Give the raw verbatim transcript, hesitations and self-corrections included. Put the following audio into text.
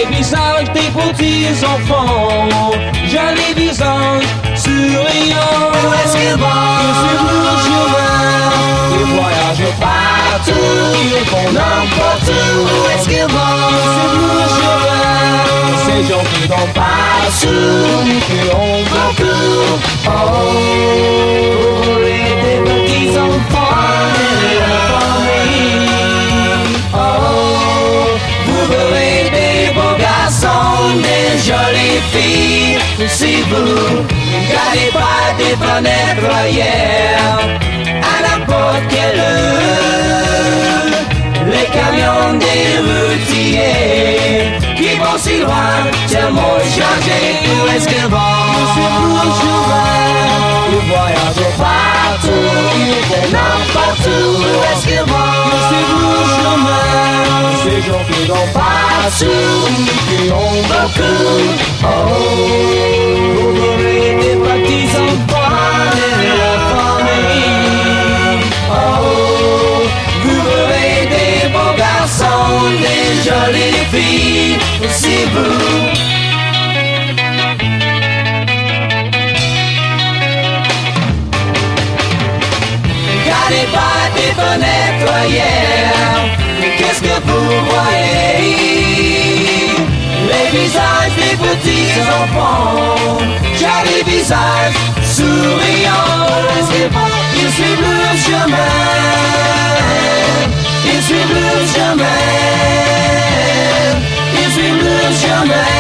visages des petits enfants, jolis visages souriants. Où est-ce qu'ils vont? Ils suivent le chemin, ils voyagent partout, ils vont n'importe où. Où est-ce qu'ils vont? Ils suivent le chemin, ces gens qui n'ont pas su, qui ont beaucoup. Oh, les petits enfants de la famille. Oh, Vous verrez des beaux garçons, des jolies filles. Si vous ne gardez pas des fenêtres ailleurs, à n'importe quelle heure, les camions des routiers qui vont si loin, tellement chargés. Où est-ce qu'ils vont? le chemin, ils voyagent partout, ils vont n'importe où. Où est-ce qu'ils vont? Ils suivent le chemin, ces gens qui n'ont pas su, qui ont beaucoup. Oh, vous verrez des petits enfants de la famille. Oh, vous verrez des beaux garçons, des jolies filles. Si vous gardez pas des fenêtres ailleurs, qu'est-ce que vous voyez? Les visages des petits enfants, jolis visages souriants. Est-ce qu'ils vont? Ils suivent le chemin, ils suivent le chemin, ils suivent le chemin.